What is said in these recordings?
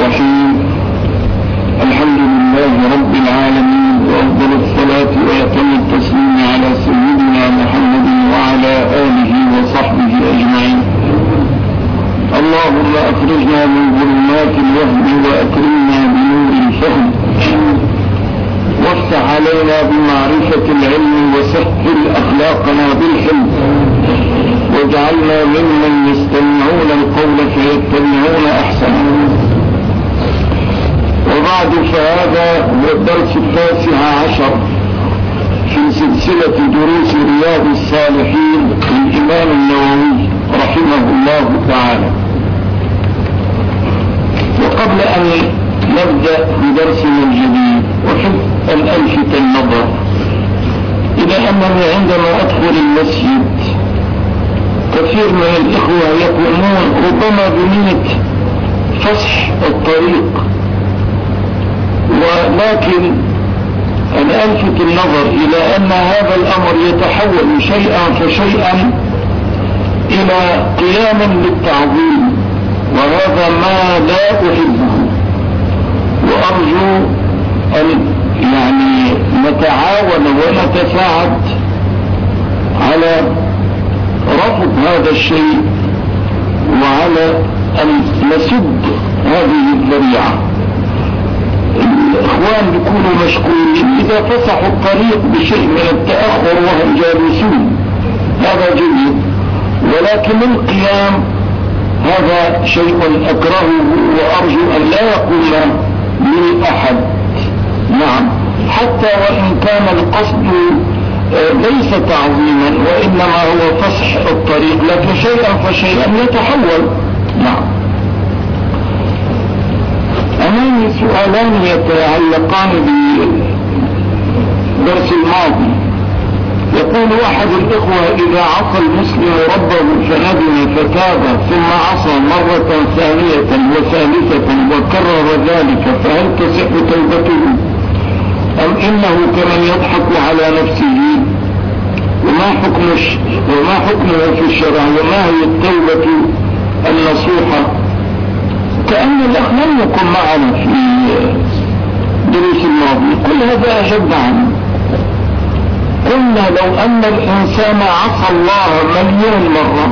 الرحيم. الحمد لله رب العالمين، وأفضل الصلاة وأتم التسليم على سيدنا محمد وعلى آله وصحبه أجمعين. اللهم أخرجنا من ظلمات الوهم وأكرمنا بنور الفهم، وافتح علينا بمعرفة العلم، وسهل أخلاقنا بالحلم، واجعلنا ممن يستمعون القول فيتبعون أحسنه. وبعد، فهذا هو الدرس 19 في سلسلة دروس رياض الصالحين للإمام النووي رحمه الله تعالى. وقبل أن نبدأ بدرسنا الجديد، أحب أن ألفت النظر إلى أنني عندما أدخل المسجد كثير من الإخوة يقومون ربما بنية فسح الطريق، ولكن أنا ألفت النظر إلى أن هذا الأمر يتحول شيئا فشيئا إلى قيام للتعظيم، وهذا ما لا أحبه. وأرجو أن نتعاون ونتساعد على رفض هذا الشيء، وعلى أن نسد هذه الذريعة. الإخوان بيكونوا مشكورين إذا فسحوا الطريق بشيء من التأخر وهم جالسون، هذا جيد، ولكن القيام هذا شيء أكرهه، وأرجو أن لا يقوم لي أحد. نعم، حتى وإن كان القصد ليس تعظيما وإنما هو فسح الطريق، لكن شيئا فشيئا يتحول. نعم. أمامي سؤالان يتعلقان بالدرس الماضي. يقول أحد الإخوة: إذا عصى المسلم ربه فندم فتاب ثم عصى مرة ثانية وثالثة وكرر ذلك، فهل تصح توبته أم إنه كمن يضحك على نفسه؟ وما حكمه في الشرع؟ وما هي التوبة النصوحة؟ كأن الأخ لم يكن معنا في دروس الماضي. كل هذا أجب عنه. قلنا لو أن الإنسان عصى الله مليون مرة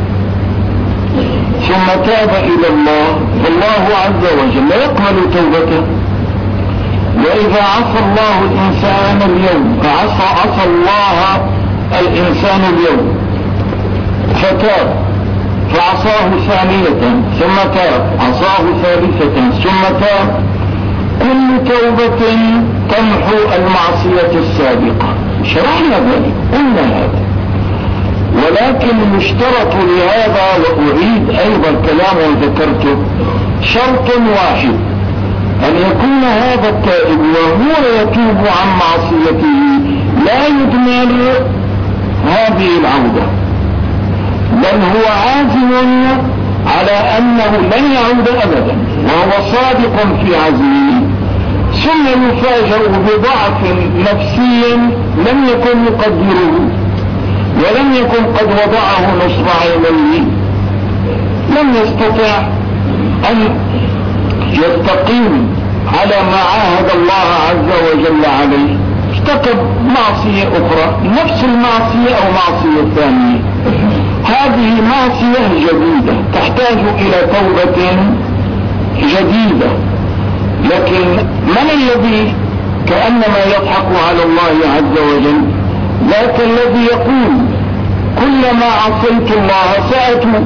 ثم تاب إلى الله، فالله عز وجل يقبل توبته. وإذا عصى الله الإنسان اليوم، عصى الله الإنسان اليوم فتاب، فعصاه ثانية ثم تاب، عصاه ثالثة ثم تاب، كل توبة تمحو المعصية السابقة. شرحنا ذلك، قلنا هذا. ولكن يشترط لهذا، وأعيد أيضا كلام ذكرته، شرط واحد: أن يكون هذا التائب وهو يتوب عن معصيته لا يدمر هذه العودة، بل هو عازم على أنه لن يعود أبدا، وهو صادق في عزمه، ثم يفاجأ بضعف نفسي لم يكن يقدره، ولم يكن قد وضعه نصب عينيه، لم يستطع أن يستقيم على ما عاهد الله عز وجل عليه، ارتكب معصية أخرى، نفس المعصية أو معصية ثانية. هذه معصية جديدة تحتاج إلى توبة جديدة. لكن من الذي كأنما يضحك على الله عز وجل؟ ذاك الذي يقول: كلما عصيت الله سأتوب،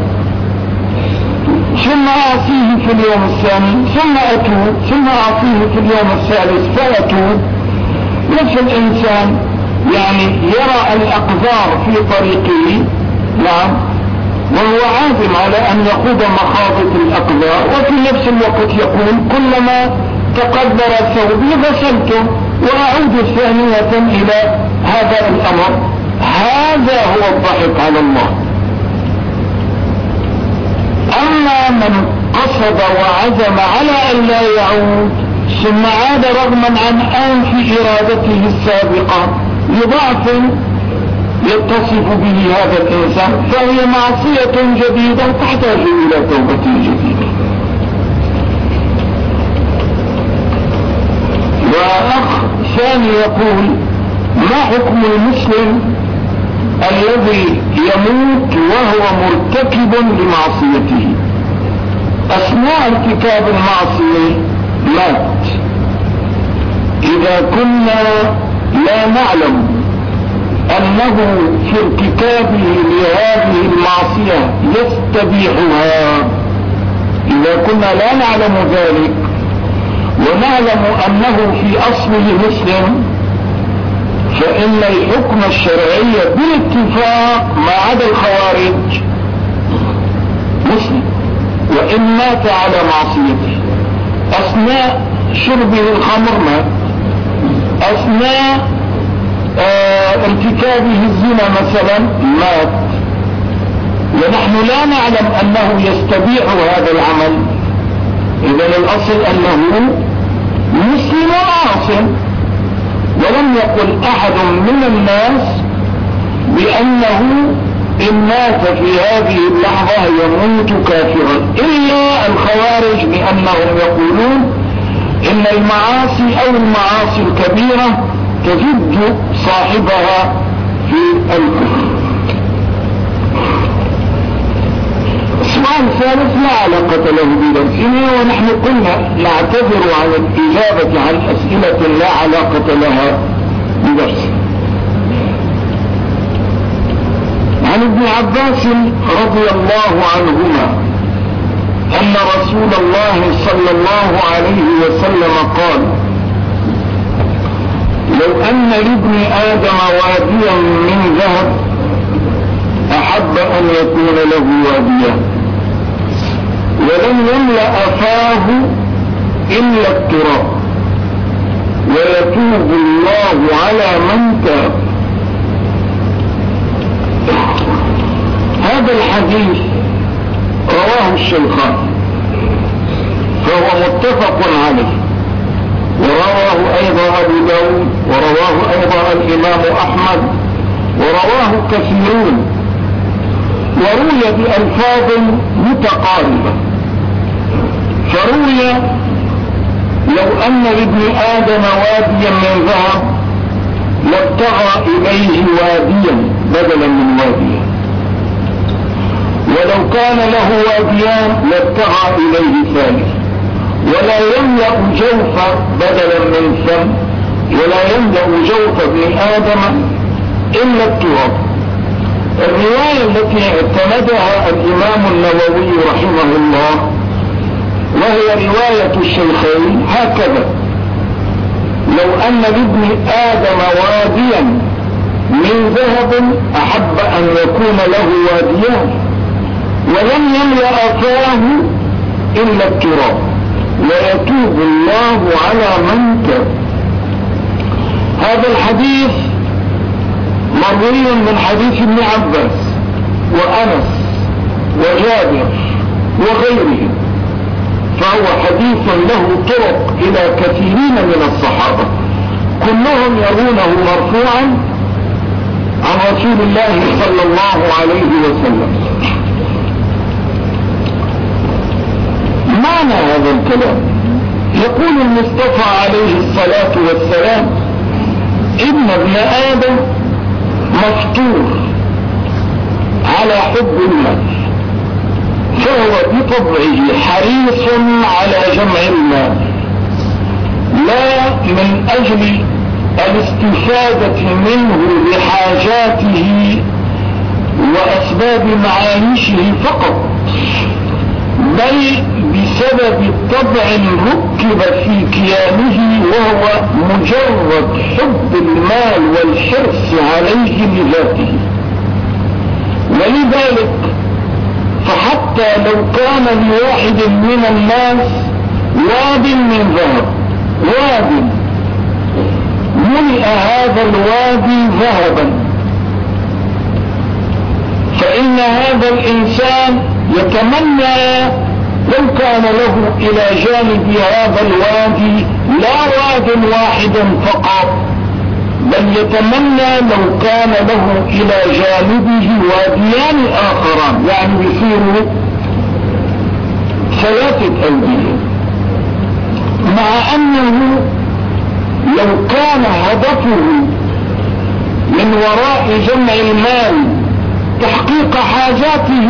ثم أعصيه في اليوم الثاني، ثم أتوب، ثم أعصيه في اليوم الثالث فأتوب. نفس الإنسان يرى الأقدار في طريقه، نعم، وهو عازم على أن يخوض مخاضة الأقدار، وفي نفس الوقت يقول: كلما تقدر ثوبي غسلته وأعود ثانية إلى هذا الأمر. هذا هو الضحك على الله. أما من قصد وعزم على أن لا يعود، ثم عاد رغما عن أنف إرادته السابقة لضعف يتصف به هذا الإنسان، فهي معصية جديدة تحتاج إلى توبة جديدة. ويقول: ما حكم المسلم الذي يموت وهو مرتكب لمعصيته؟ أثناء ارتكاب المعصية مات. إذا كنا لا نعلم أنه في ارتكابه لهذه المعصية يستبيحها، إذا كنا لا نعلم ذلك ونعلم أنه في أصله مسلم، فإن الحكم الشرعي بالاتفاق ما عدا الخوارج مسلم، وإن مات على معصيته. أثناء شربه الخمر مات، أثناء ارتكابه الزنا مثلا مات، ونحن لا نعلم أنه يستبيح هذا العمل. إذن الأصل أنه مسلم عاصم، ولم يقل أحد من الناس بأنه إن مات في هذه اللحظة يموت كافرا، إلا الخوارج بأنهم يقولون إن المعاصي أو المعاصي الكبيرة تجد صاحبها في الكفر. السؤال الثالث لا علاقة له بدرسنا، ونحن قلنا نعتذر عن الإجابة عن أسئلة لا علاقة لها بدرسنا. عن ابن عباس رضي الله عنهما أن رسول الله صلى الله عليه وسلم قال: لو أن لابن آدم واديا من ذهب أحب أن يكون له واديا ولم يملأ فاه إلا التراب ويتوب الله على من تاب. هذا الحديث رواه الشيخان فهو متفق عليه، ورواه أيضا أبو داود، ورواه أيضا الإمام أحمد، ورواه كثيرون، وروي بألفاظ متقاربة. فروي: لو أن لابن آدم واديا من ذهب لابتغى إليه واديا بدلا من واديا، ولو كان له واديان لابتغى إليه ثالث، ولا يملأ جوف بدلا من فم، ولا يملأ جوف ابن آدم إلا التراب. الرواية التي اعتمدها الإمام النووي رحمه الله وهي رواية الشيخين هكذا: لو أن لابن آدم واديا من ذهب أحب أن يكون له واديان ولم يملأ فاه إلا التراب ويتوب الله على من تاب. هذا الحديث مروي من حديث ابن عباس وأنس وجابر وغيرهم، فهو حديث له طرق إلى كثيرين من الصحابة كلهم يرونه مرفوعا عن رسول الله صلى الله عليه وسلم. معنى هذا الكلام: يقول المصطفى عليه الصلاة والسلام: إن ابن آدم مفطور على حب المال، فهو بطبعه حريص على جمع المال، لا من أجل الاستفادة منه لحاجاته وأسباب معايشه فقط، بل بسبب الطبع ركب في كيانه وهو مجرد حب المال والحرص عليه لذاته. ولذلك فحتى لو كان لواحد من الناس واد من ذهب، واد ملئ هذا الوادي ذهبا، فإن هذا الإنسان يتمنى لو كان له إلى جانب هذا الوادي لا واد واحد فقط، بل يتمنى لو كان له إلى جانبه واديان آخران، يعني يصير ثلاثة أودية، مع أنه لو كان هدفه من وراء جمع المال تحقيق حاجاته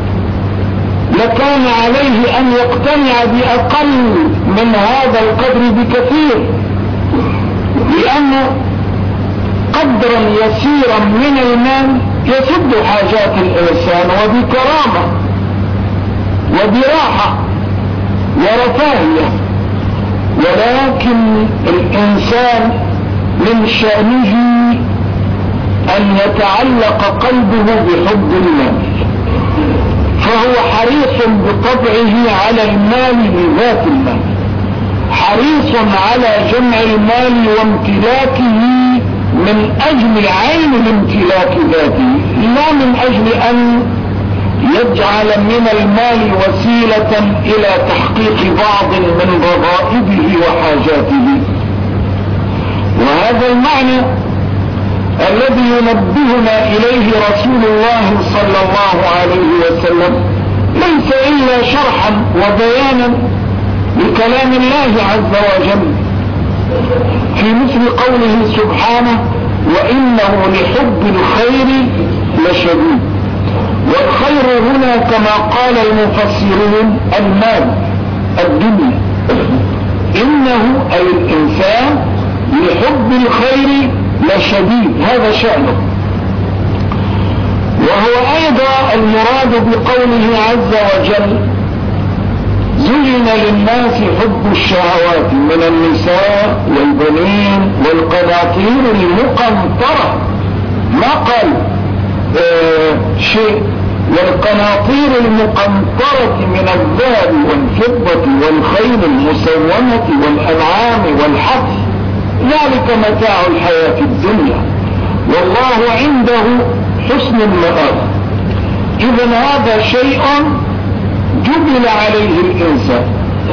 لكان عليه أن يقتنع بأقل من هذا القدر بكثير، لأن قدرا يسيرا من المال يسد حاجات الإنسان وبكرامة وبراحة ورفاهية، ولكن الإنسان من شأنه أن يتعلق قلبه بحب المال، فهو حريص بطبعه على المال لذات المال، حريص على جمع المال وامتلاكه من أجل عين الامتلاك ذاته، لا من أجل أن يجعل من المال وسيلة إلى تحقيق بعض من رغائبه وحاجاته. وهذا المعنى الذي ينبهنا إليه رسول الله صلى الله عليه وسلم ليس إلا شرحا وبيانا لكلام الله عز وجل في مثل قوله سبحانه: وإنه لحب الخير لشديد. والخير هنا كما قال المفسرون المال الدنيا، إنه أي الإنسان لحب الخير لشديد، هذا شأنه. وهو أيضا المراد بقوله عز وجل: زين للناس حب الشهوات من النساء والبنين والقناطير المقنطرة، ما قال شيء، والقناطير المقنطرة من الذهب والفضة والخيل المسومة والأنعام والحرث، ذلك متاع الحياة الدنيا والله عنده حسن المآب. إذن هذا شيء جبل عليه الإنسان.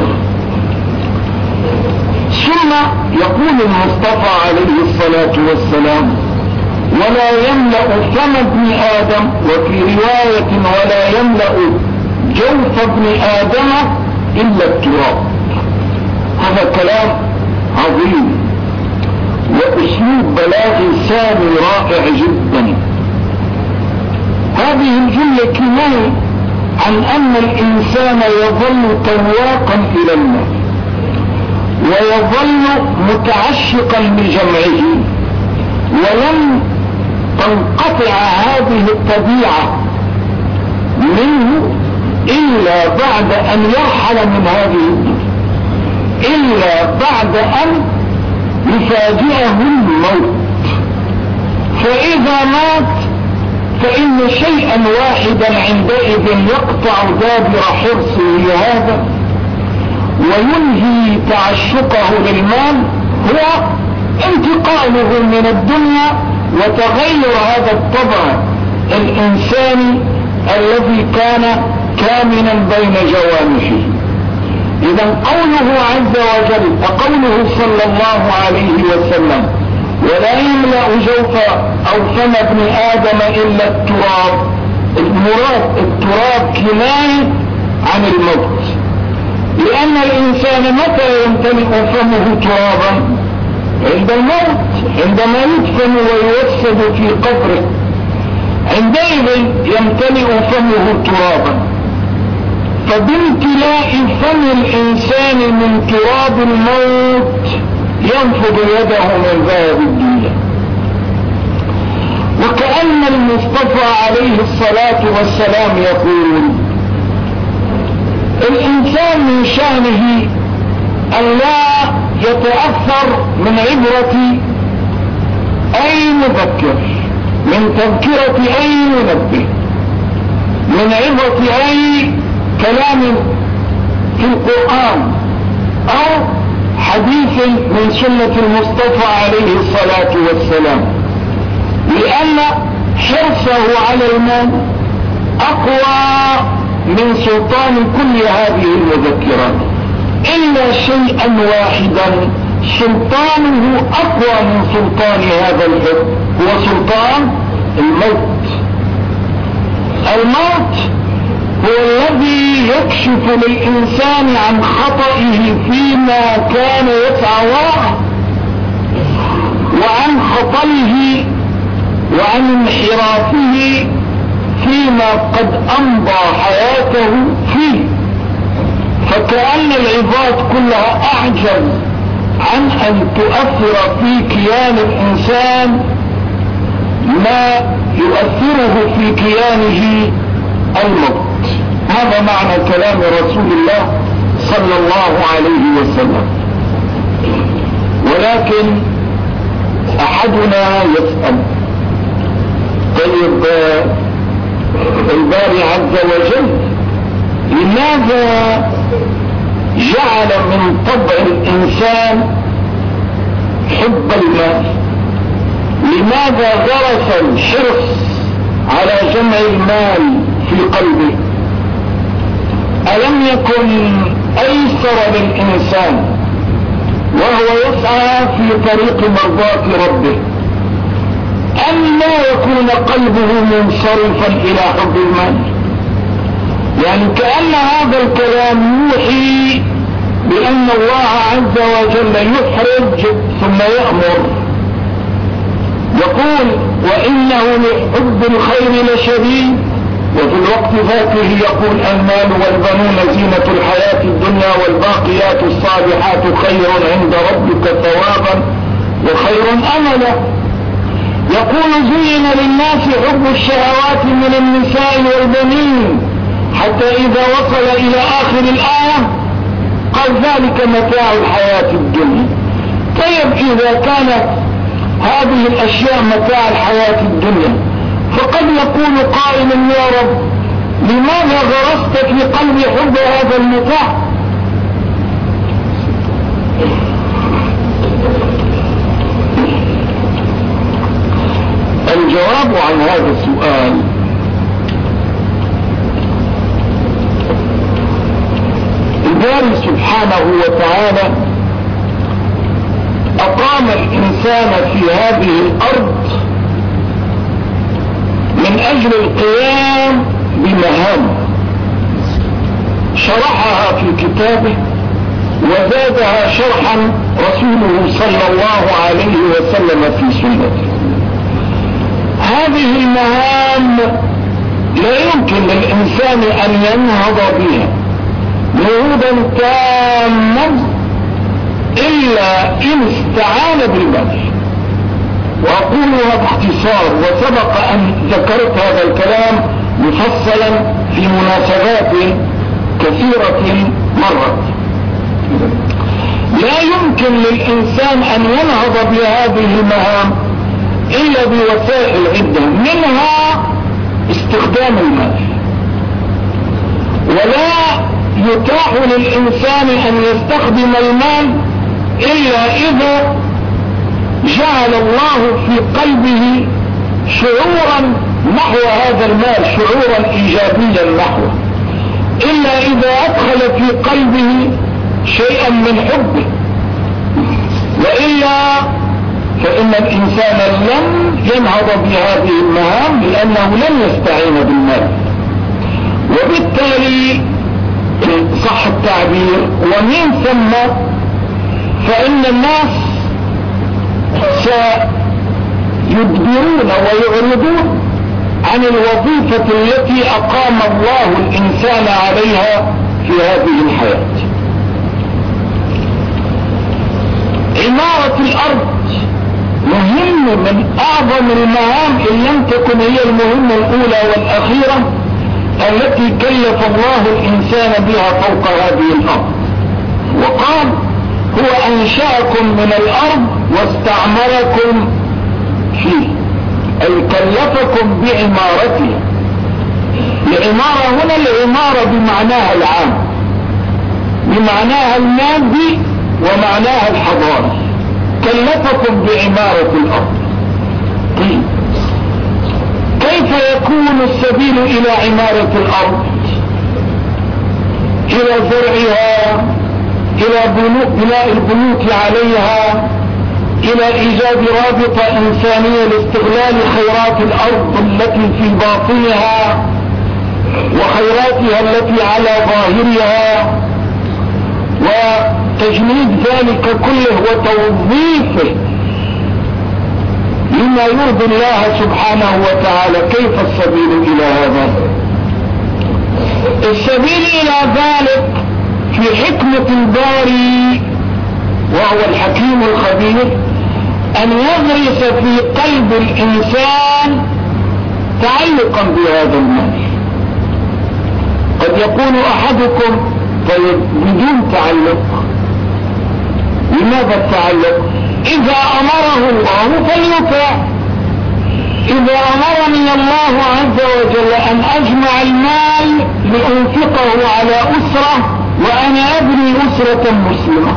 ثم يقول المصطفى عليه الصلاة والسلام: ولا يملأ فم ابن آدم، وفي رواية: ولا يملأ جوف ابن آدم إلا التراب. هذا كلام عظيم وأسلوب بلاغي سامي رائع جدا. هذه الجملة كناية عن أن الإنسان يظل تواقا إلى المال ويظل متعشقا بجمعه، ولن تنقطع هذه الطبيعة منه إلا بعد أن يرحل من هذه الدنيا، إلا بعد أن يفاجئه الموت. فإذا مات فإن شيئا واحدا عندئذ يقطع دابر حرصه لهذا وينهي تعشقه للمال، هو انتقاله من الدنيا وتغير هذا الطبع الإنساني الذي كان كامنا بين جوانحه. إذا قوله عز وجل، قوله صلى الله عليه وسلم: ولا يملأ جوف أو فم ابن آدم إلا التراب، المراد التراب كناية عن الموت، لأن الإنسان متى يمتلئ فمه ترابا؟ عند الموت، عندما يدفن ويوسد في قبره، عندئذ يمتلئ فمه ترابا. فبامتلاء فم الإنسان من تراب الموت ينفض يده من ذهب الدنيا. وكأن المصطفى عليه الصلاة والسلام يقول: الإنسان من شأنه أن لا يتأثر من عبرة أي مذكر، من تذكرة أي منبه، من عبرة أي كلام في القرآن أو حديث من سنة المصطفى عليه الصلاة والسلام، لأن حرصه على المال أقوى من سلطان كل هذه المذكرات، إلا شيئا واحدا سلطانه أقوى من سلطان هذا الحب، هو سلطان الموت. الموت هو الذي يكشف للإنسان عن خطئه فيما كان يسعى وراءه، وعن خطله وعن انحرافه فيما قد امضى حياته فيه. فكأن العظات كلها اعجز عن ان تؤثر في كيان الانسان ما يؤثره في كيانه الموت. هذا معنى كلام رسول الله صلى الله عليه وسلم. ولكن احدنا يسأل: طيب الباري عز وجل لماذا جعل من طبع الانسان حب المال؟ لماذا غرس الحرص على جمع المال في قلبه؟ ألم يكن أيسر للإنسان وهو يسعى في طريق مرضاة ربه أن لا يكون قلبه منصرفا إلى حب المال؟ يعني كأن هذا الكلام يوحي بأن الله عز وجل يحرج ثم يأمر. يقول: وإنه لحب الخير لشديد، وفي الوقت ذاته يقول: المال والبنون زينة الحياة الدنيا والباقيات الصالحات خير عند ربك ثوابا وخير أملا. يقول: زين للناس حب الشهوات من النساء والبنين، حتى إذا وصل إلى آخر الآية قال: ذلك متاع الحياة الدنيا. طيب إذا كانت هذه الأشياء متاع الحياة الدنيا، فقد يقول قائل: يا رب لماذا غرست في قلبي حب هذا المتاع؟ الجواب عن هذا السؤال: الباري سبحانه وتعالى أقام الإنسان في هذه الأرض من أجل القيام بمهام شرحها في كتابه وزادها شرحا رسوله صلى الله عليه وسلم في سنته. هذه المهام لا يمكن للإنسان أن ينهض بها نهوضا تاما إلا إن استعان بالمال. وأقولها باختصار، وسبق أن ذكرت هذا الكلام مفصلا في مناسبات كثيرة مرت. لا يمكن للإنسان أن ينهض بهذه المهام إلا بوسائل عدة، منها استخدام المال. ولا يتاح للإنسان أن يستخدم المال إلا إذا جعل الله في قلبه شعورا نحو هذا المال، شعورا إيجابيا نحوه، إلا إذا أدخل في قلبه شيئا من حبه، وإلا فإن الإنسان لن ينهض بهذه المهام لأنه لن يستعين بالمال. وبالتالي صح التعبير ومن ثم فإن الناس سيدبرون ويعرضون عن الوظيفة التي أقام الله الإنسان عليها في هذه الحياة. عمارة الأرض مهم من أعظم المهام إن لم تكن هي المهمة الأولى والأخيرة التي كلف الله الإنسان بها فوق هذه الأرض. وقال: هو أنشأكم من الأرض واستعمركم فيه، أي كلفكم بعمارتها. العمارة هنا العمارة بمعناها العام، بمعناها المادي ومعناها الحضاري. كلفكم بعمارة الأرض. طيب كيف يكون السبيل إلى عمارة الأرض؟ إلى زرعها، إلى بناء البيوت عليها، إلى إيجاد رابطة إنسانية لاستغلال خيرات الأرض التي في باطنها وخيراتها التي على ظاهرها، وتجنيد ذلك كله وتوظيفه لما يرضي الله سبحانه وتعالى. كيف السبيل إلى هذا؟ السبيل إلى ذلك في حكمة الباري وهو الحكيم الخبير أن يغرس في قلب الإنسان تعلقا بهذا المال. قد يكون أحدكم طيب بدون تعلق. لماذا التعلق؟ إذا أمره الله فليطع. إذا أمرني الله عز وجل أن أجمع المال لأنفقه على أسرة وأنا أبني أسرة مسلمة،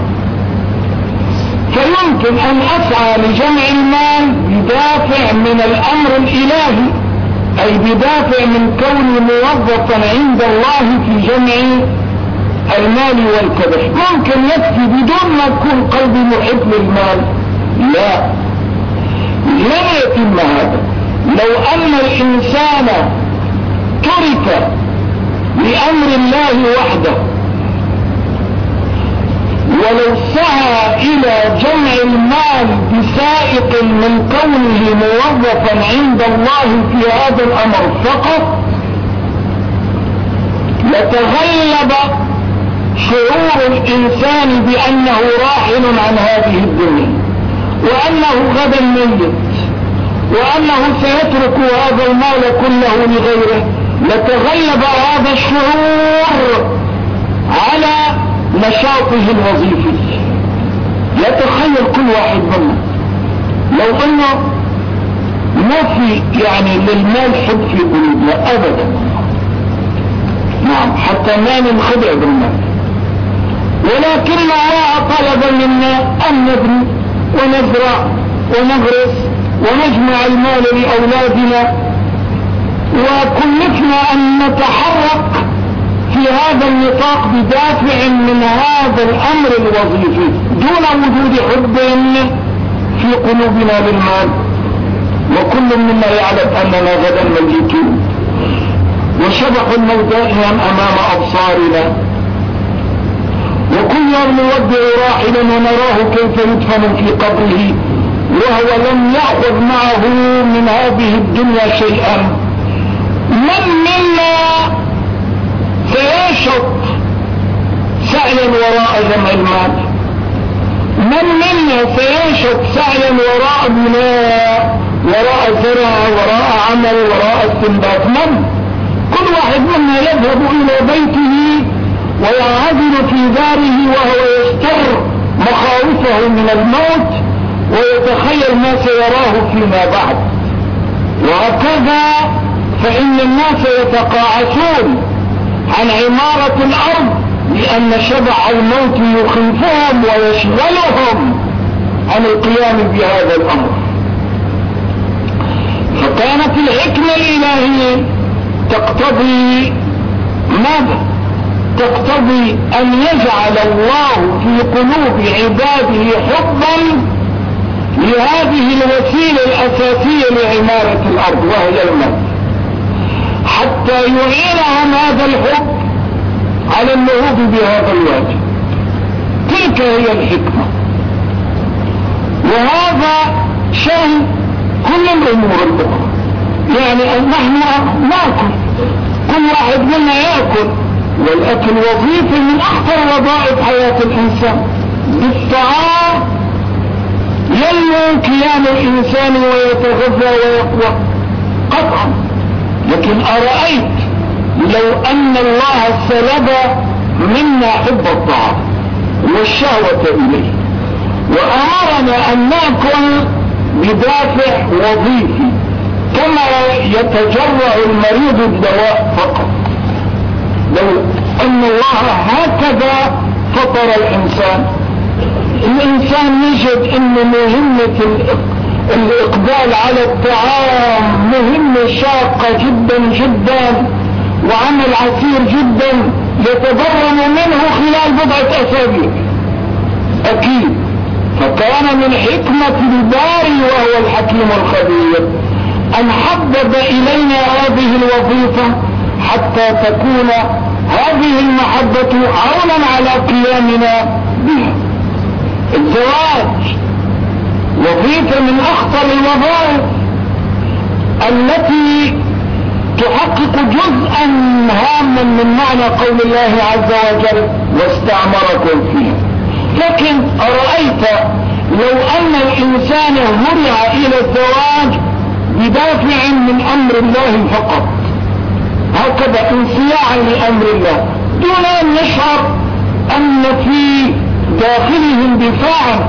فيمكن أن أسعى لجمع المال بدافع من الأمر الإلهي، أي بدافع من كوني موظفا عند الله في جمع المال والكدح. ممكن يكفي بدون ما يكون قلبي محب للمال. لا، لن يتم هذا. لو أن الإنسان ترك لأمر الله وحده ولو سعى إلى جمع المال بسائق من كونه موظفا عند الله في هذا الأمر فقط، لتغلب شعور الإنسان بأنه راحل عن هذه الدنيا، وأنه غدا ميت، وأنه سيترك هذا المال كله لغيره. لتغلب هذا الشعور على نشاطه الوظيفي. يتخيل كل واحد منا لو انه ما في يعني للمال حب في قلوبنا ابدا، نعم، حتى ما ننخدع بالمال، ولكن الله طلب منا ان نبني ونزرع ونغرس ونجمع المال لأولادنا، وكلفنا أن نتحرك في هذا النطاق بدافع من هذا الأمر الوظيفي دون وجود حب في قلوبنا للمال. وكل منا يعلم أننا غدا ميتون، وشبح الموت دائما أمام أبصارنا، وكل يوم نودع راحلا ونراه كيف يدفن في قبره وهو لم يأخذ معه من هذه الدنيا شيئا. من منا سيشق سعيا وراء جمع المال؟ من منا سيشق سعيا وراء بناء، وراء زرع، وراء عمل، وراء استنباط؟ من؟ كل واحد منا يذهب إلى بيته ويعزل في داره وهو يستر مخاوفه من الموت ويتخيل ما سيراه فيما بعد. وهكذا فإن الناس يتقاعسون عن عمارة الأرض لأن شبع الموت يخيفهم ويشغلهم عن القيام بهذا الأمر. فكانت الحكمة الإلهية تقتضي ماذا؟ تقتضي أن يجعل الله في قلوب عباده حبا لهذه الوسيلة الأساسية لعمارة الأرض وهي المال، حتى يعينهم هذا الحب على النهوض بهذا الواجب. تلك هي الحكمة، وهذا شأن كل الأمور الأخرى. يعني نحن نأكل، كل واحد منا يأكل، والأكل وظيفة من أخطر وظائف حياة الإنسان. بالطعام ينمو كيان الإنسان ويتغذى ويقوى قطعا. لكن أرأيت لو أن الله سلب منا حب الطعام والشهوة إليه وأمرنا أن نأكل بدافع وظيفي كما يتجرع المريض الدواء فقط، لو أن الله هكذا فطر الإنسان يجد أن مهمة الإقبال على الطعام مهمة شاقة جدا جدا وعمل عسير جدا يتضرر منه خلال بضعة أسابيع أكيد. فكان من حكمة الباري وهو الحكيم الخبير أن حبب إلينا هذه الوظيفة حتى تكون هذه المحبة عونا على قيامنا بها. الزواج وظيفة من أخطر الوظائف التي تحقق جزءا هاما من معنى قول الله عز وجل واستعمركم فيه. لكن أرأيت لو أن الإنسان هرع إلى الزواج بدافع من أمر الله فقط، هكذا انصياعا لأمر الله، دون أن يشعر أن في داخله اندفاعا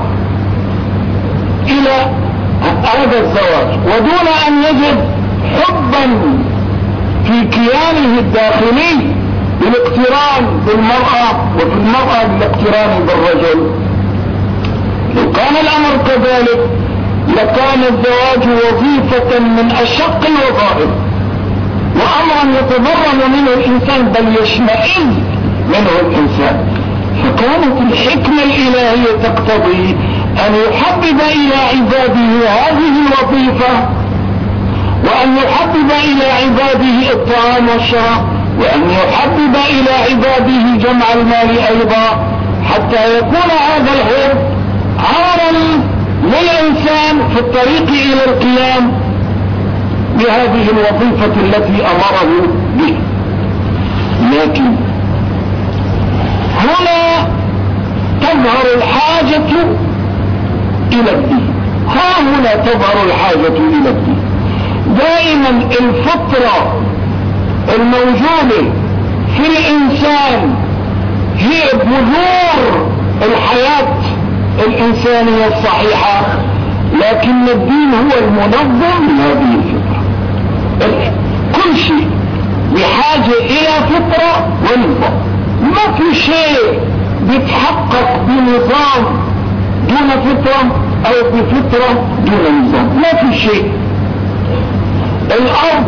إلى هذا الزواج، ودون أن يجد حبا في كيانه الداخلي بالاقتران بالمرأة، وفي المرأة بالاقتران بالرجل. لو كان الأمر كذلك لكان الزواج وظيفة من أشق الوظائف، وأمرا يتضرر منه الإنسان بل يشمئز منه الإنسان. فكانت الحكمة الإلهية تقتضي أن يحبب إلى عباده هذه الوظيفة، وأن يحبب إلى عباده الطعام والشراب، وأن يحبب إلى عباده جمع المال أيضا، حتى يكون هذا الحب عارا للإنسان في الطريق إلى القيام بهذه الوظيفة التي أمره به. لكن هنا تظهر الحاجة إلى الدين، ها هنا تظهر الحاجة إلى الدين. دائما الفطرة الموجودة في الإنسان هي بذور الحياة الإنسانية الصحيحة، لكن الدين هو المنظم لهذه الفطرة. كل شيء بحاجة إلى فطرة ونظام، ما في شيء بيتحقق بنظام دون فطرة أو بفطرة دون نظام، ما في شيء. الأرض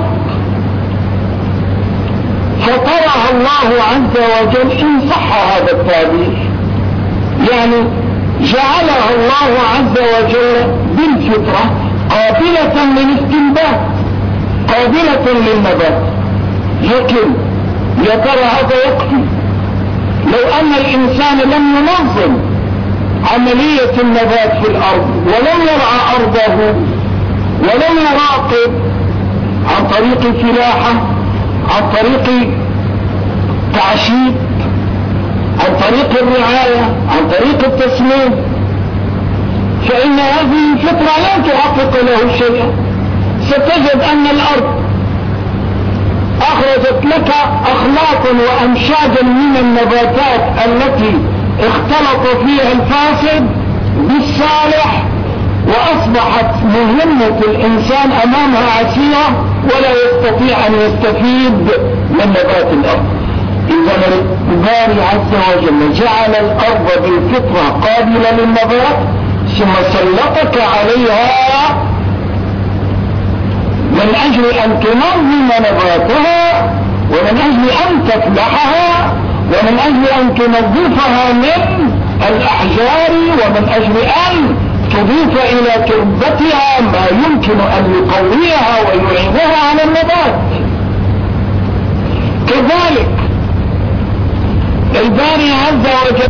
فطرها الله عز وجل إن صح هذا التعبير، يعني جعلها الله عز وجل بالفطرة قابلة للاستنبات، قابلة للنبات. لكن يا ترى هذا يكفي؟ لو أن الإنسان لم ينظم عملية النبات في الأرض، ولم يرعى أرضه، ولم يراقب عن طريق فلاحة، عن طريق تعشيط، عن طريق الرعاية، عن طريق التسميم، فإن هذه الفطرة لا تحقق له شيئا. ستجد أن الأرض أخرجت لك أخلاقا وأمشاجا من النباتات التي اختلط فيها الفاسد بالصالح، وأصبحت مهمة الإنسان أمامها عسيرة ولا يستطيع أن يستفيد من نبات الأرض. إذا الباري عز وجل جعل الأرض بالفطرة قابلة للنبات، ثم سلطك عليها من أجل أن تنظم نباتها، ومن أجل أن تفلحها، ومن أجل أن تنظفها من الأحجار، ومن أجل أن تضيف إلى تربتها ما يمكن أن يقويها ويعينها على النبات. كذلك الباري عز وجل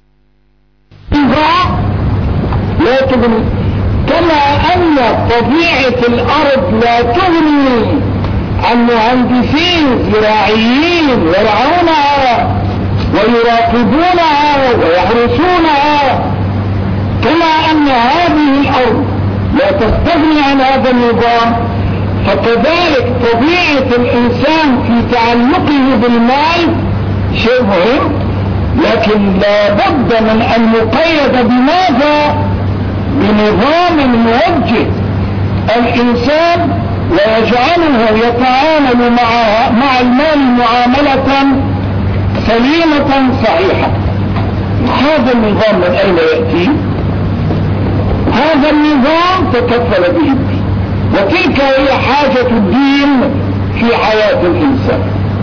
لا تغني، كما أن طبيعة الأرض لا تغني عن مهندسين زراعيين يرعونها ويراقبونها ويحرسونها، كما أن هذه الأرض لا تستغني عن هذا النظام، فكذلك طبيعة الإنسان في تعلقه بالمال شيء مهم، لكن لا بد من أن يقيد بماذا؟ بنظام موجه الإنسان ويجعله يتعامل مع المال معاملة سليمة صحيحة. هذا النظام من أين يأتي؟ هذا النظام تكفل به الدين، وتلك هي حاجة الدين في حياة الإنسان.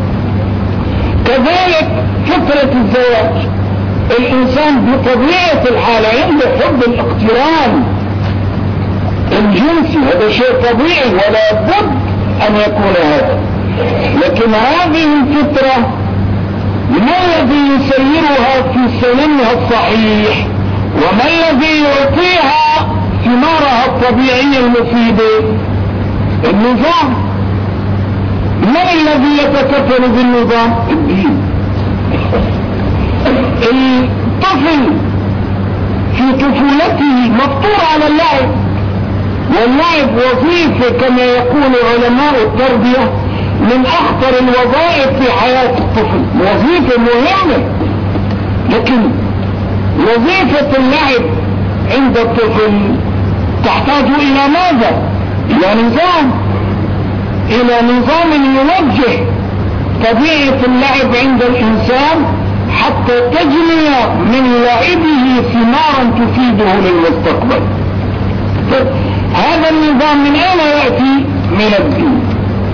كذلك فطرة الزواج، الإنسان بطبيعة الحال عنده حب الاقتران الجنسي، هذا شيء طبيعي ولا بد أن يكون هذا، لكن هذه الفطرة ما الذي يسيرها في سلمها الصحيح؟ وما الذي يعطيها ثمارها الطبيعية المفيدة؟ النظام. من الذي يتكفل بالنظام؟ الدين. الطفل في طفولته مفطور على اللعب، واللعب وظيفة كما يقول علماء التربية من أخطر الوظائف في حياة الطفل، وظيفة مهمة. لكن وظيفة اللعب عند الطفل تحتاج إلى ماذا؟ إلى نظام، إلى نظام يوجه طبيعة اللعب عند الإنسان حتى تجني من لعبه ثمارا تفيده للمستقبل. هذا النظام من أين يأتي؟ من الدين.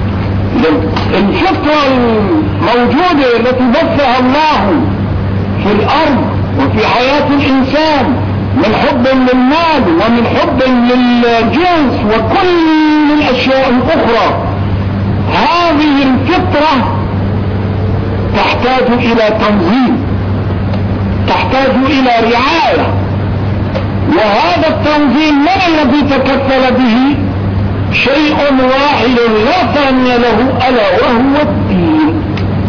الفطرة الموجودة التي بثها الله في الأرض وفي حياة الإنسان من حب للمال ومن حب للجنس وكل الأشياء الأخرى، هذه الفطرة تحتاج إلى تنظيم، تحتاج إلى رعاية. وهذا التنظيم من الذي تكفل به؟ شيء واحد لا ثاني له، ألا وهو الدين.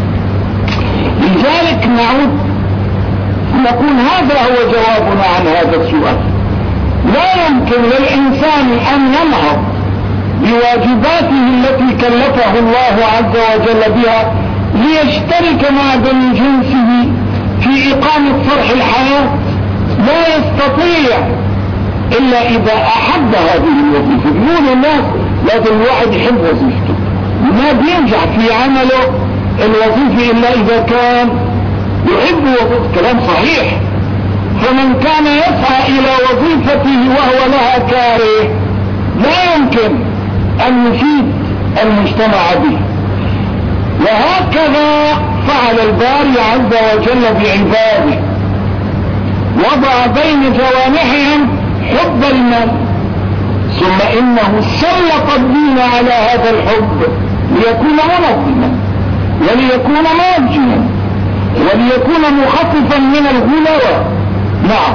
لذلك نعود نقول هذا هو جوابنا عن هذا السؤال. لا يمكن للإنسان أن ينهض بواجباته التي كلفه الله عز وجل بها ليشترك مع بني جنسه في إقامة فرح الحياة، لا يستطيع إلا إذا أحب هذه الوظيفة. يقول الناس لازم الواحد يحب وظيفته، ما بينجح في عمله الوظيفة إلا إذا كان يحب وظيفته. كلام صحيح. فمن كان يسعى إلى وظيفته وهو لها كاره لا يمكن أن يفيد المجتمع به. وهكذا فعل الباري عز وجل بعباده، وضع بين جوانحهم حب المال، ثم إنه سلط الدين على هذا الحب ليكون منظما وليكون ماجنا وليكون مخففا من الغلوة. نعم.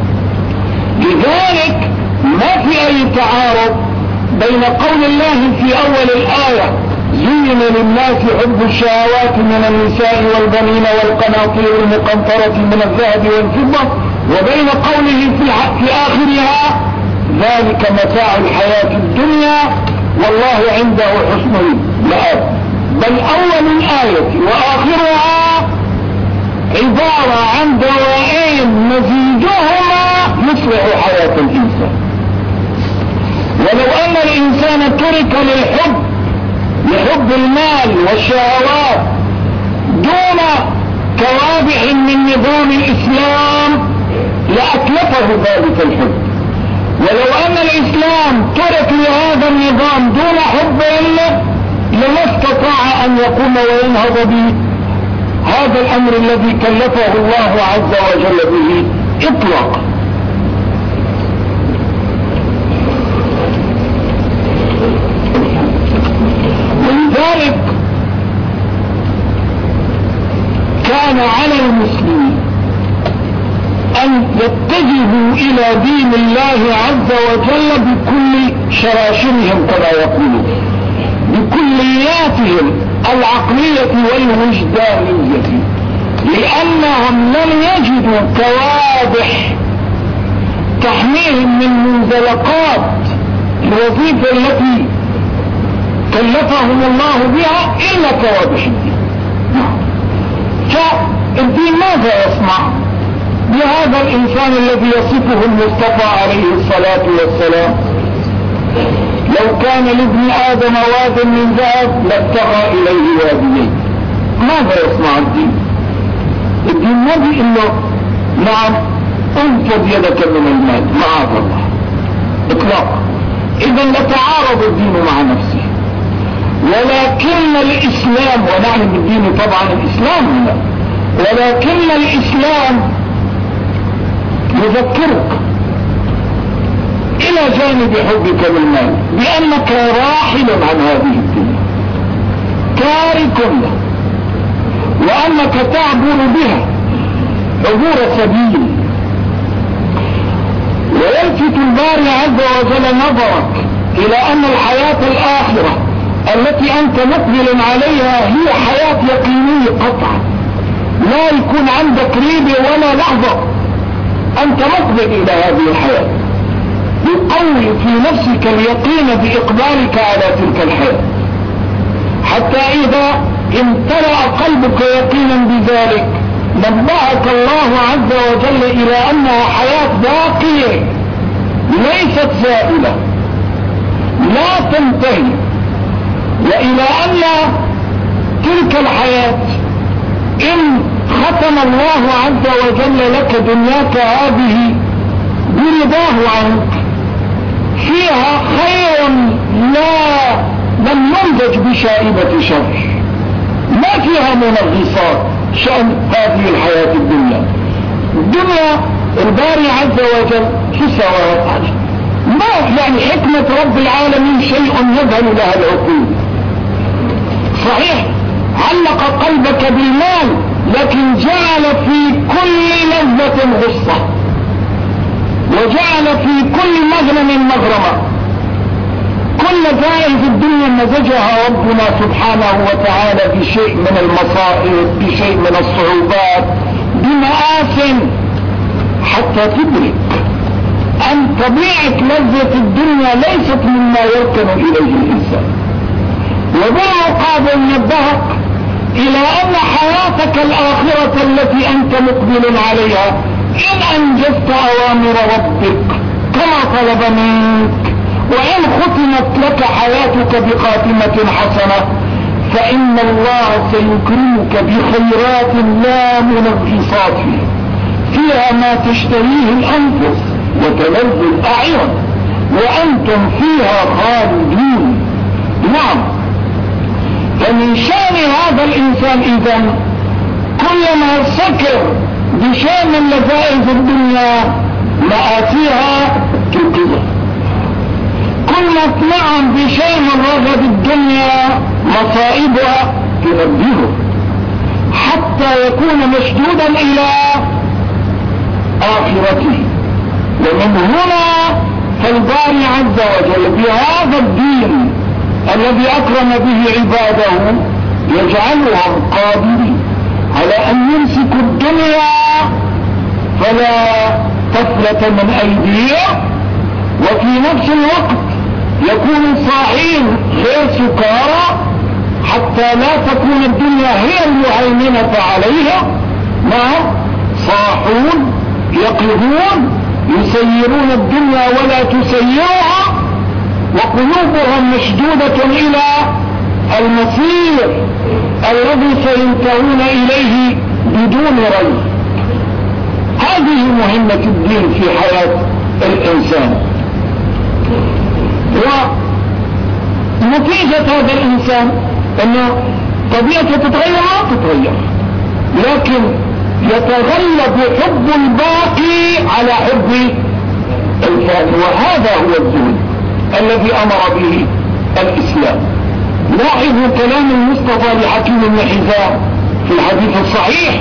لذلك ما في أي تعارض بين قول الله في أول الآية زين للناس حب الشهوات من النساء والبنين والقناطير المقنطرة من الذهب والفضة، وبين قوله في آخرها ذلك متاع الحياة الدنيا والله عنده حسن المآب. بل أول الآية وآخرها عبارة عن دوائين مزيجهما يصلح حياة الإنسان. ولو أن الإنسان ترك لحب المال والشهوات دون كوابح من نظام الإسلام لأتلفه ذلك الحب. ولو أن الإسلام ترك لهذا النظام دون حب إلا لما استطاع أن يقوم وينهض به هذا الأمر الذي كلفه الله عز وجل به إطلاقا. ولذلك كان على المسلمين أن يتجهوا إلى دين الله عز وجل بكل شراشرهم كما يقولون، بكلياتهم العقلية والوجدانية، لأنهم لم يجدوا كوابح تحميهم من منزلقات الوظيفة التي كلفهم الله بها إلا كوابح الدين. فالدين ماذا يصنع بهذا الإنسان الذي يصفه المصطفى عليه الصلاة والسلام؟ لو كان لابن آدم واد من ذهب لابتغى إليه واديين. ماذا يصنع الدين؟ الدين ما بيقول له نعم انفض يدك من المال، معاذ الله اطلاقا. إذا لتعارض الدين مع نفسه. ولكن الإسلام، ونعلم بالدين طبعا الإسلام هنا، ولكن الإسلام يذكرك إلى جانب حبك للمال بأنك راحل عن هذه الدنيا تارك له، وأنك تعبر بها عبور سبيل. ويلفت يلفت الباري عز وجل نظرك إلى أن الحياة الآخرة التي أنت مقبل عليها هي حياة يقينية قطعا، لا يكون عندك ريبة ولا لحظة، أنت مقبل إلى هذه الحياة، يقوي في نفسك اليقين بإقبالك على تلك الحياة، حتى إذا امتلأ قلبك يقينا بذلك نبهك الله عز وجل إلى أنها حياة باقية ليست زائلة لا تنتهي، وإلى أن تلك الحياة إن ختم الله عز وجل لك دنياك هذه برضاه عنك فيها خير لم ينضج بشائبة شر، ما فيها منغصات شأن هذه الحياة الدنيا. الباري عز وجل شو سوى؟ ما يعني حكمة رب العالمين شيء يذهل لها العقول. صحيح علق قلبك بالمال، لكن جعل في كل لذة غصة، وجعل في كل مغنم مغرمة. كل جائز الدنيا مزجها ربنا سبحانه وتعالى بشيء من المصائب، بشيء من الصعوبات، بمآس، حتى تدرك أن طبيعة لذة الدنيا ليست مما يركن إليه الإنسان. وبالمقابل نبهك إلى أن حياتك الآخرة التي أنت مقبل عليها إن أنجزت أوامر ربك كما طلب منك، وإن ختمت لك حياتك بخاتمة حسنة، فإن الله سيكرمك بخيرات لا منغصات فيها ما تشتهيه الأنفس وتلذ الأعين وأنتم فيها خالدون. نعم، فمن شأن هذا الإنسان إذن كلما سكر بشأن لذائذ الدنيا مآسيها تنقذه، كلما اطمعن بشأن الرغد الدنيا مصائبها تنبهه، حتى يكون مشدودا إلى آخرته. ومن هنا فالباري عز وجل بهذا الدين الذي أكرم به عباده يجعلهم قادرين على أن يمسكوا الدنيا فلا تفلت من أيديهم، وفي نفس الوقت يكون صاحين غير سكارى حتى لا تكون الدنيا هي المهيمنة عليها. نعم، صاحون يقظون يسيرون الدنيا ولا تسيرها، وقلوبهم مشدودة إلى المصير الذي سينتهون إليه بدون ريب. هذه مهمة الدين في حياة الإنسان. ونتيجة هذا الإنسان أن طبيعته تتغير ما تتغير، لكن يتغلب حب الباقي على حب الفاني، وهذا هو الزهد الذي أمر به الإسلام. لاحظوا كلام المصطفى لحكيم بن حزام في الحديث الصحيح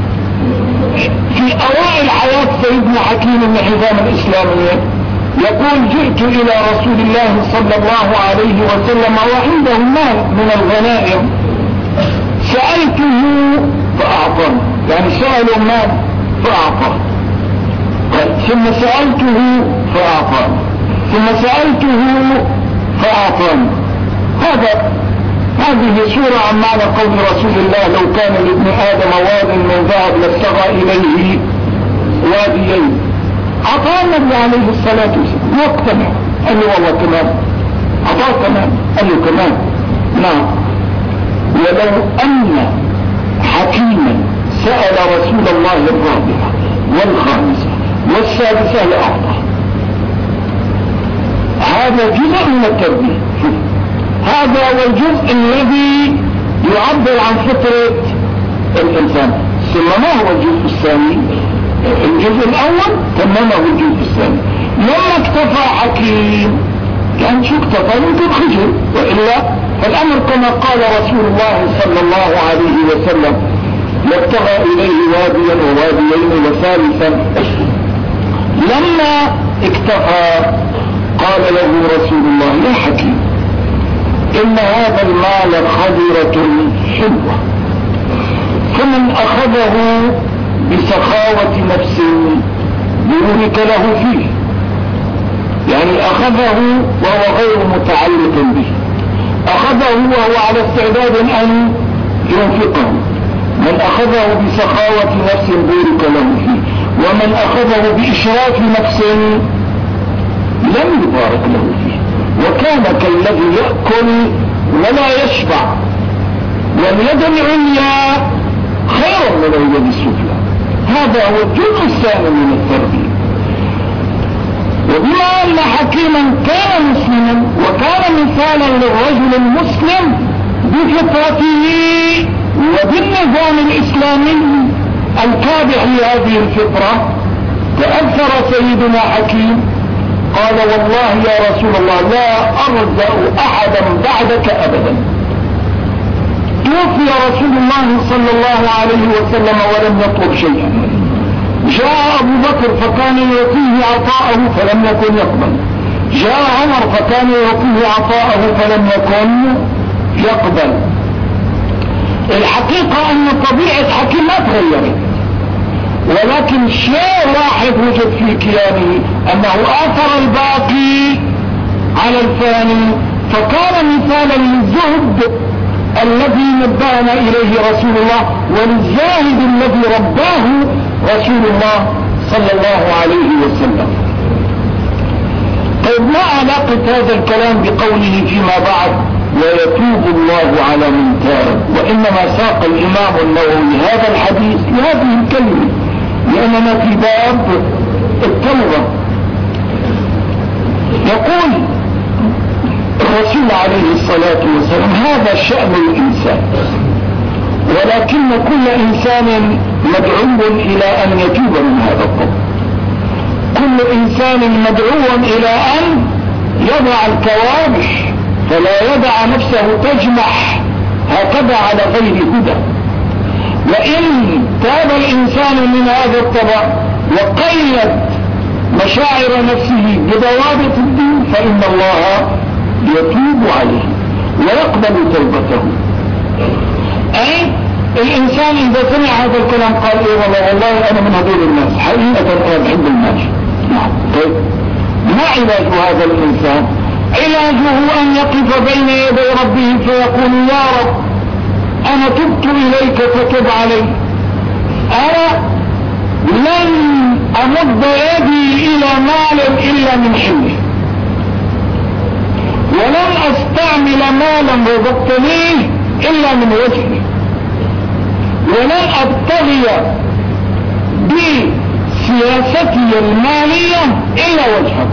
في أوائل حياة سيدنا حكيم بن حزام الإسلامية، يقول: جئت إلى رسول الله صلى الله عليه وسلم وعنده مال من الغنائم، سألته فأعطاني، يعني سأله مال فأعطاه، ثم سألته فأعطاني، ثم سألته فأعطاني. هذه سورة عن معنى قول رسول الله: لو كان لابن آدم واد من ذهب لابتغى إليه واديين. أعطاه النبي عليه الصلاة والسلام، واقتنع، قال له: والله كمان. أعطاه كمان، قال له: كمان. نعم. ولو أن حكيما سأل رسول الله الرابعة والخامسة والسادسة لأعطاه. هذا جزء من التربية، هذا هو الجزء الذي يعبر عن فطرة الإنسان. ثم ما هو الجزء الثاني؟ الجزء الأول تمامه الجزء الثاني. لما اكتفى حكيم كان شو اكتفى؟ يمكن خجل، وإلا فالأمر كما قال رسول الله صلى الله عليه وسلم: يبتغى إليه واديا وواديين وثالثا. لما اكتفى قال له رسول الله: يا حكيم، إن هذا المال خضرة حلوة، فمن أخذه بسخاوة نفس بورك له فيه، يعني أخذه وهو غير متعلق به، أخذه وهو على استعداد أن ينفقه. من أخذه بسخاوة نفس بورك له فيه، ومن أخذه بإشراف نفس لم يبارك له فيه، وكان كالذي يأكل ولا يشبع، واليد العليا خير من اليد السفلى. هذا هو الجزء الثاني من التربية. وبما أن حكيما كان مسلما وكان مثالا للرجل المسلم بفطرته وبالنظام الإسلامي التابع لهذه الفطرة، تأثر سيدنا حكيم قال: والله يا رسول الله لا أرزق أحدا بعدك أبدا. توفي رسول الله صلى الله عليه وسلم ولم يطلب شيئا. جاء أبو بكر فكان يعطيه عطاءه فلم يكن يقبل، جاء عمر فكان يعطيه عطاءه فلم يكن يقبل. الحقيقة أن طبيعة حكيم ما تغيرت، ولكن شيء واحد وجد في كيانه، أنه آثر الباقي على الفاني، فكان مثالا للزهد الذي نبهنا إليه رسول الله، وللزاهد الذي رباه رسول الله صلى الله عليه وسلم. طيب، ما علاقة هذا الكلام بقوله فيما بعد: ويتوب الله على من تاب؟ وإنما ساق الإمام النووي هذا الحديث لهذه الكلمة، لأننا في باب التوبة. يقول الرسول عليه الصلاة والسلام: هذا شأن الإنسان، ولكن كل إنسان مدعو إلى أن يتوب من هذا الضبط. كل إنسان مدعو إلى أن يضع الكوابش، فلا يدع نفسه تجمح هكذا على غير هدى. وإن تاب الإنسان من هذا الطبع وقيد مشاعر نفسه بضوابط الدين، فإن الله يتوب عليه ويقبل توبته. أي الإنسان إذا سمع هذا الكلام قال: إيه والله أنا من هذول الناس، حقيقة أنا بحب الناس. طيب، ما علاج هذا الإنسان؟ علاجه أن يقف بين يدي ربه فيقول: يا رب، أنا تبت إليك فتب علي. أنا لن أمد يدي إلى مال إلا من حله، ولن أستعمل مالا رزقتنيه إلا من وجهه، ولن أبتغي بسياستي المالية إلا وجهك.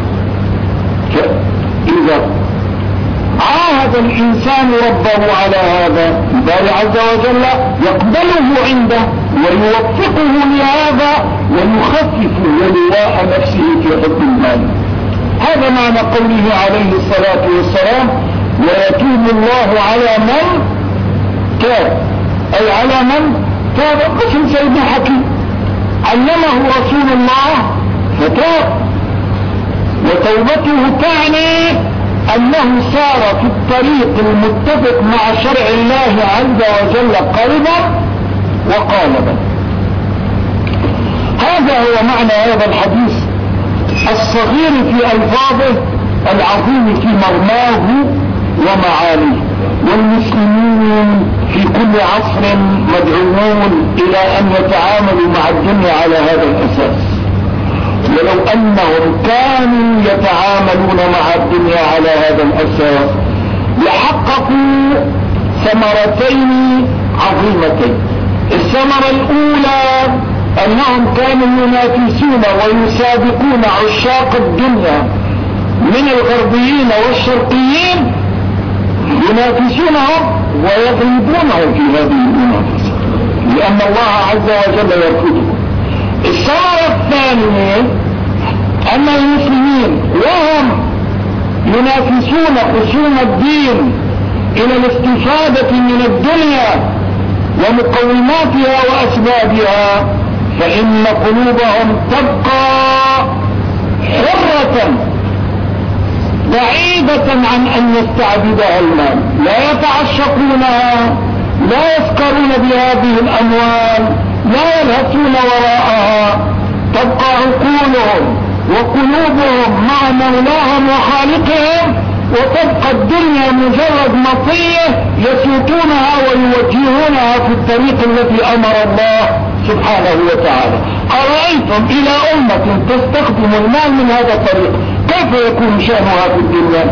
فإذا عاهد الإنسان ربه على هذا، الله عز وجل يقبله عنده ويوفقه لهذا ويخفف ولواء نفسه في حب المال. هذا معنى قوله عليه الصلاة والسلام: ويتوب الله على من تاب، أي على من تاب. قسم سيدنا حكيم علمه رسول الله فتاب، وتوبته تعني أنه صار في الطريق المتفق مع شرع الله عز وجل قلبا وقالبا. هذا هو معنى هذا الحديث الصغير في ألفاظه، العظيم في مرماه ومعانيه. والمسلمين في كل عصر مدعوون إلى أن يتعاملوا مع الدنيا على هذا الأساس، ولو أنهم كانوا يتعاملون مع الدنيا على هذا الأساس لحققوا ثمرتين عظيمتين. الثمرة الأولى أنهم كانوا ينافسون ويسابقون عشاق الدنيا من الغربيين والشرقيين، ينافسونهم ويغلبونهم في هذه المنافسة، لأن الله عز وجل يرفضهم. الثمرة الثانية أن المسلمين وهم ينافسون خصوم الدين إلى الاستفادة من الدنيا ومقوماتها وأسبابها، فإن قلوبهم تبقى حياة بعيدة عن أن يستعبدها المال، لا يتعشقونها، لا يسكرون بهذه الأموال، لا يلهثون وراءها، تبقى عقولهم وقلوبهم مع مولاهم وخالقهم، وتبقى الدنيا مجرد مطية يسوقونها ويوجهونها في الطريق التي أمر الله سبحانه وتعالى. أرأيتم إلى أمة تستخدم المال من هذا الطريق كيف يكون شأنها في الدنيا؟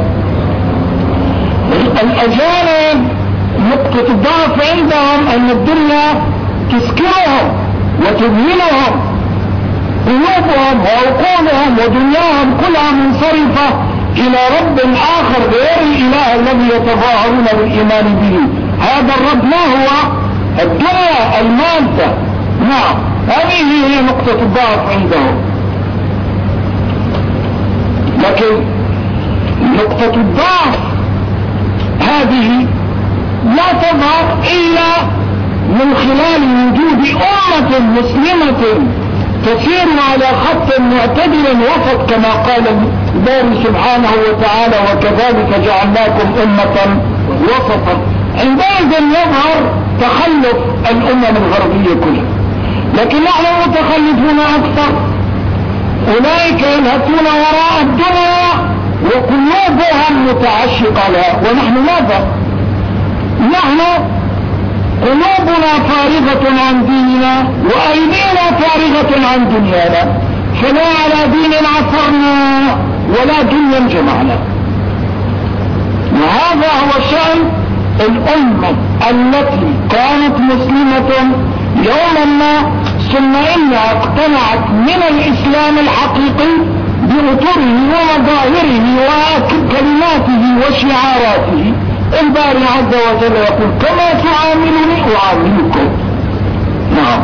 الأجانب نقطة الضعف عندهم أن الدنيا تسكرهم وتذهلهم، قلوبهم وعقولهم ودنياهم كلها منصرفة إلى رب آخر غير الإله الذي يتظاهرون بالإيمان به. هذا الرب ما هو؟ الدنيا، المادة. نعم، هذه هي نقطة الضعف عندهم. لكن نقطة الضعف هذه لا تظهر إلا من خلال وجود أمة مسلمة تسير على خط معتدل وسط كما قال الله سبحانه وتعالى وكذلك جعلناكم أمة وسطا. عندئذ يظهر تخلف الأمم الغربية كلها، لكن نحن متخلفون أكثر. أولئك يلهثون وراء الدنيا وقلوبهم متعشقة لها، ونحن ماذا؟ نحن قلوبنا فارغة عن ديننا وأيدينا فارغة عن دنيانا، فلا على دين عثرنا ولا دنيا جمعنا. وهذا هو شأن الأمة التي كانت مسلمة يوما ما، ثم إنها اقتنعت من الإسلام الحقيقي بأطره ومظاهره وكلماته وشعاراته. الباري عز وجل يقول كما تعاملني أعاملكم. نعم،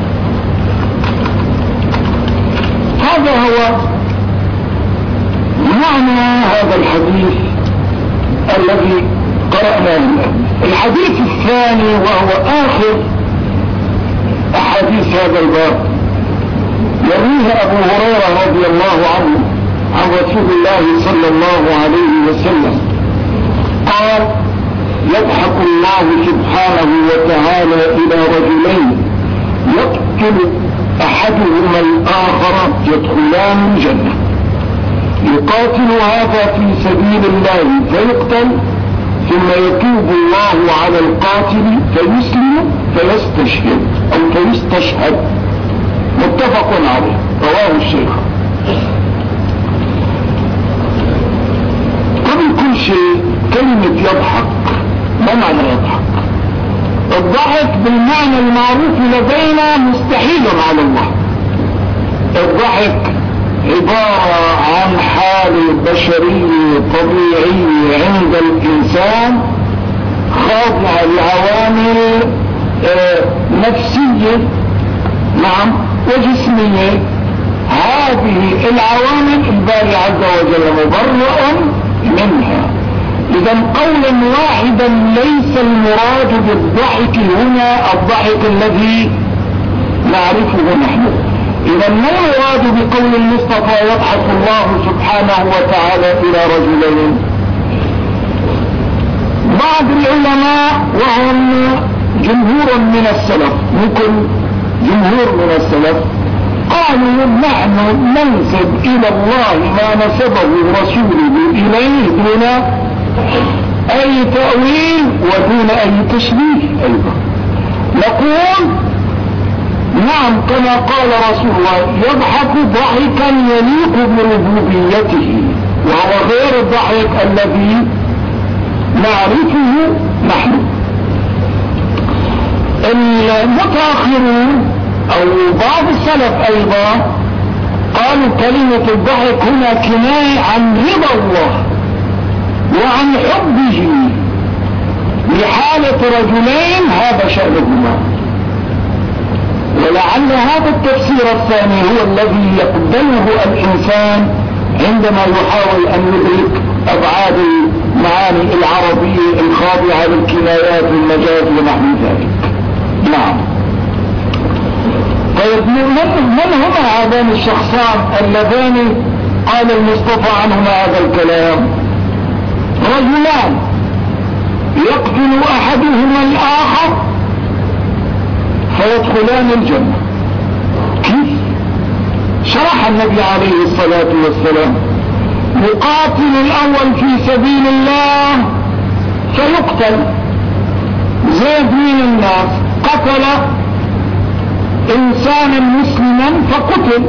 هذا هو معنى هذا الحديث الذي قرأناه. الحديث الثاني وهو آخر أحاديث هذا الباب يرويه أبو هريرة رضي الله عنه عن رسول الله صلى الله عليه وسلم قال: يضحك الله سبحانه وتعالى إلى رجلين يقتل أحدهما الآخر يدخلان الجنة، يقاتل هذا في سبيل الله فيقتل، ثم يتوب الله على القاتل فيسلم فيستشهد أو فيستشهد. متفق عليه، رواه الشيخ. قبل كل شيء كلمة يضحك، ما معنى يضحك؟ الضحك بالمعنى المعروف لدينا مستحيل على الله. الضحك عبارة عن حالة بشرية طبيعية عند الإنسان خاضعة لعوامل نفسية نعم وجسمية. هذه العوامل الباري عز وجل مبرئ منها. إذا قولا واحدا ليس المراد بالضحك هنا الضحك الذي نعرفه نحن. إذا ما المراد بقول المصطفى يضحك الله سبحانه وتعالى إلى رجلين؟ بعض العلماء وهم جمهور من السلف، ممكن جمهور من السلف، قالوا نحن ننسب إلى الله ما نسبه رسوله إليه دون أي تأويل ودون أي تشبيه أيضا. نقول نعم كما قال رسول الله يضحك ضحكا يليق بربوبيته، وهو غير الضحك الذي نعرفه نحن. المتأخرون أو بعض السلف أيضا قالوا كلمة الضحك هنا كناية عن رضا الله وعن حبه لحالة رجلين هذا شأنهما. ولعل هذا التفسير الثاني هو الذي يقبله الإنسان عندما يحاول أن يدرك أبعاد المعاني العربية الخاضعة للكنايات والمجاز ونحو ذلك. نعم. طيب من هما هذان الشخصان اللذان قال المصطفى عنهما هذا الكلام: رجلان يقتل أحدهما الآخر فيدخلان الجنة. كيف؟ شرح النبي عليه الصلاة والسلام: يقاتل الأول في سبيل الله فيقتل. زيد من الناس قتل إنسانا مسلما فقتل.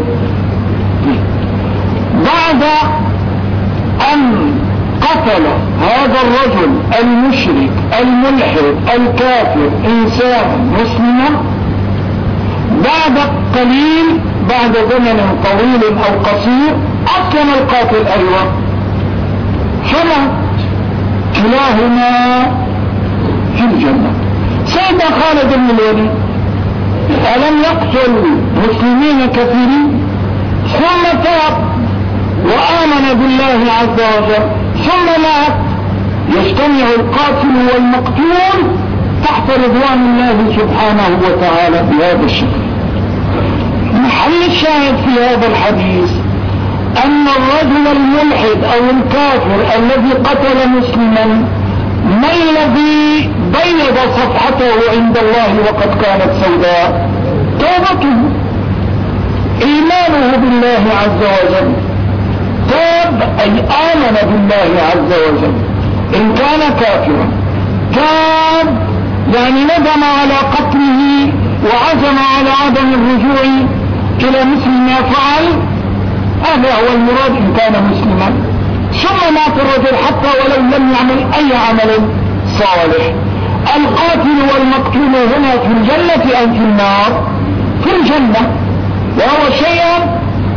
بعد أن قتل هذا الرجل المشرك الملحد الكافر إنسانا مسلما، بعد قليل، بعد زمن طويل أو قصير، أسلم القاتل أيضا فمات. كلاهما في الجنة. سيدنا خالد بن الوليد ألم يقتل مسلمين كثيرين ثم تاب وآمن بالله عز وجل ثم مات؟ يجتمع القاتل والمقتول تحت رضوان الله سبحانه وتعالى بهذا الشكل. محل الشاهد في هذا الحديث أن الرجل الملحد أو الكافر الذي قتل مسلما، ما الذي بيض صفحته عند الله وقد كانت سوداء؟ توبته، إيمانه بالله عز وجل. تاب أي آمن بالله عز وجل. إن كان كافرا تاب يعني ندم على قتله وعزم على عدم الرجوع إلى مثل ما فعل، هذا هو المراد إن كان مسلما. ثم مات الرجل حتى ولو لم يعمل أي عمل صالح. القاتل والمقتول هنا في الجنة أم في النار؟ في الجنة، وهو شيء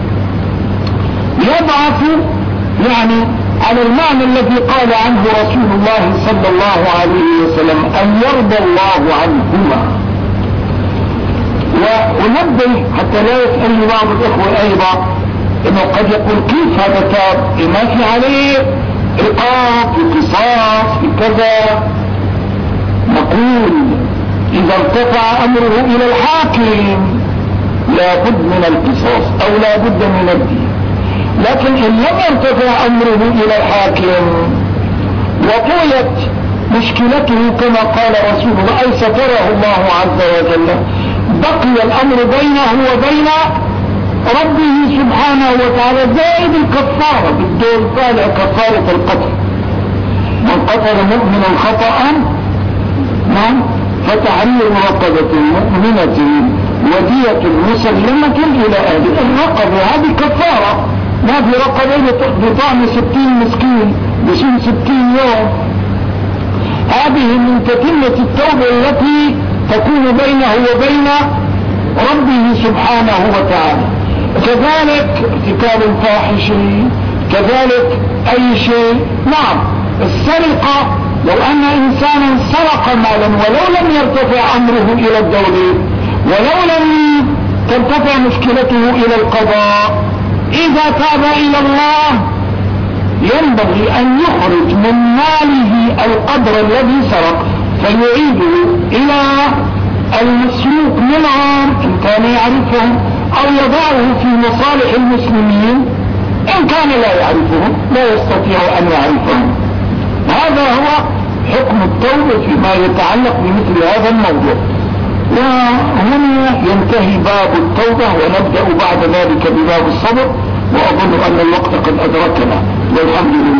يضعف يعني على المعنى الذي قال عنه رسول الله صلى الله عليه وسلم: أن يرضى الله عنهما. ونبه حتى لا يسألني بعض الإخوة أيضا إنه قد يقول: كيف هذا تاب؟ ما في عليه عقاب، في قصاص، في كذا. نقول: إذا ارتفع أمره إلى الحاكم لا بد من القصاص أو لا بد من الدين. لكن إن لم يرتفع أمره إلى الحاكم وطويت مشكلته كما قال رسول الله أي ستره الله عز وجل، بقي الأمر بينه وبين ربه سبحانه وتعالى، زائد الكفارة بالدول طالع كفارة القتل. من قتل مؤمنا خطأ فتحرير رقبة مؤمنة ودية مسلمة إلى أهل الرقبة. هذه كفارة، ما في رقبة بطعم 60 مسكين بسن 60 يوم. هذه من تتمة التوبة التي تكون بينه وبين ربه سبحانه وتعالى. كذلك ارتكاب الفاحش، كذلك أي شيء. نعم، السرقة لو أن إنسانا سرق مالا ولو لم يرتفع أمره إلى الدولة ولو لم ترتفع مشكلته إلى القضاء، إذا تاب إلى الله ينبغي أن يخرج من ماله القدر الذي سرق فيعيده إلى المسروق منهم إن كان يعرفهم، أو يضعه في مصالح المسلمين إن كان لا يعرفهم، لا يستطيع أن يعرفهم. هذا هو حكم التوبة فيما يتعلق بمثل هذا الموضوع. وهنا ينتهي باب التوبة ونبدأ بعد ذلك بباب الصبر، وأظن أن الوقت قد أدركنا، والحمد لله.